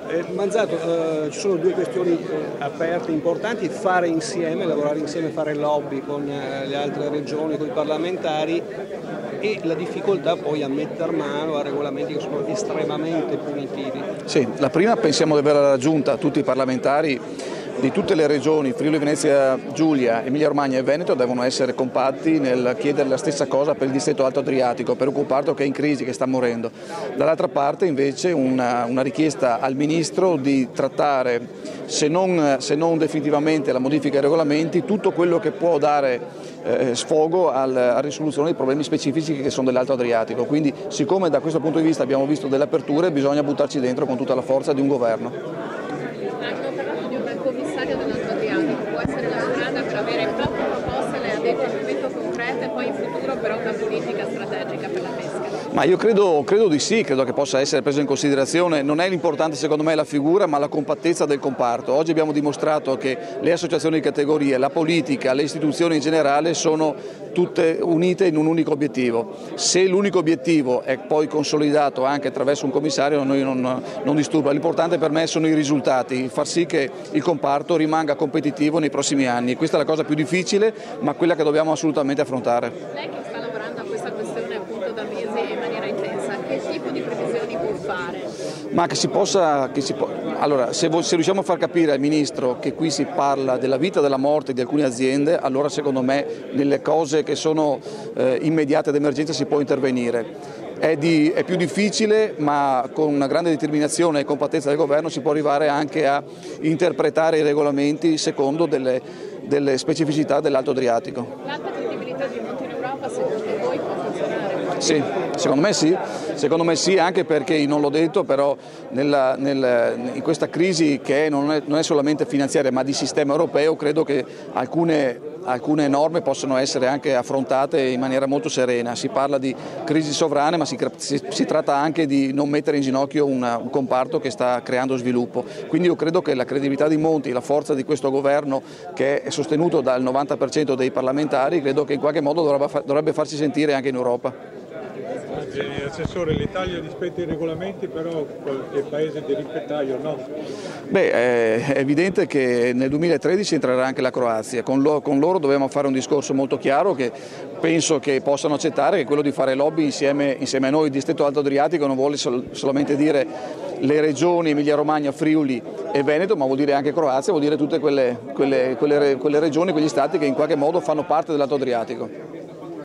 Manzato, ci sono due questioni aperte, importanti: fare insieme, lavorare insieme, fare lobby con le altre regioni, con i parlamentari, e la difficoltà poi a metter mano a regolamenti che sono estremamente punitivi. Sì, la prima pensiamo di averla raggiunta. Tutti i parlamentari di tutte le regioni, Friuli, Venezia Giulia, Emilia Romagna e Veneto, devono essere compatti nel chiedere la stessa cosa per il distretto Alto Adriatico, per un comparto che è in crisi, che sta morendo. Dall'altra parte invece una richiesta al Ministro di trattare, se non definitivamente la modifica ai regolamenti, tutto quello che può dare sfogo alla risoluzione dei problemi specifici che sono dell'Alto Adriatico. Quindi, siccome da questo punto di vista abbiamo visto delle aperture, bisogna buttarci dentro con tutta la forza di un governo. Hanno parlato di un commissario dell'Alto Adriatico, può essere la strada per avere proprio proposte, lei ha detto, al momento concrete, e poi in futuro però una politica strategica per la pesca? Ma io credo di sì, credo che possa essere preso in considerazione. Non è l'importante secondo me la figura, ma la compattezza del comparto. Oggi abbiamo dimostrato che le associazioni di categorie, la politica, le istituzioni in generale sono tutte unite in un unico obiettivo. Se l'unico obiettivo è poi consolidato anche attraverso un commissario, a noi non disturba. L'importante per me sono i risultati, far sì che il comparto rimanga competitivo nei prossimi anni. Questa è la cosa più difficile, ma quella che dobbiamo assolutamente affrontare. Lei che sta lavorando a questa questione appunto da mesi in maniera intensa, che tipo di previsioni può fare? Ma allora, se riusciamo a far capire al Ministro che qui si parla della vita e della morte di alcune aziende, allora secondo me nelle cose che sono immediate d'emergenza si può intervenire. È più difficile, ma con una grande determinazione e compattezza del governo si può arrivare anche a interpretare i regolamenti secondo delle specificità dell'Alto Adriatico. L'alta credibilità di Monti in Europa secondo voi può funzionare? Sì, secondo me sì, anche perché, non l'ho detto, però in questa crisi che non è solamente finanziaria ma di sistema europeo, credo che alcune norme possono essere anche affrontate in maniera molto serena. Si parla di crisi sovrane, ma si tratta anche di non mettere in ginocchio un comparto che sta creando sviluppo. Quindi io credo che la credibilità di Monti, la forza di questo governo che è sostenuto dal 90% dei parlamentari, credo che in qualche modo dovrebbe farsi sentire anche in Europa. Assessore, l'Italia rispetta i regolamenti, però qualche paese di ripettaio no? È evidente che nel 2013 entrerà anche la Croazia. Con loro dobbiamo fare un discorso molto chiaro che penso che possano accettare, che è quello di fare lobby insieme a noi. Il distretto Alto Adriatico non vuole solamente dire le regioni Emilia Romagna, Friuli e Veneto, ma vuol dire anche Croazia, vuol dire tutte quelle regioni, quegli stati che in qualche modo fanno parte dell'Alto Adriatico.